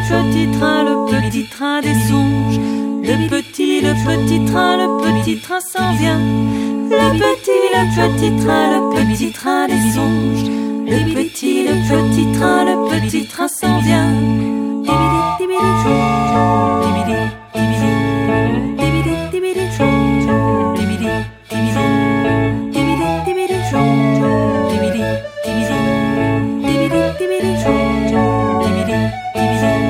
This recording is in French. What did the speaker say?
petit train des songes. Le petit train s'en vient. Le petit train des songes. Le petit train s'en vient.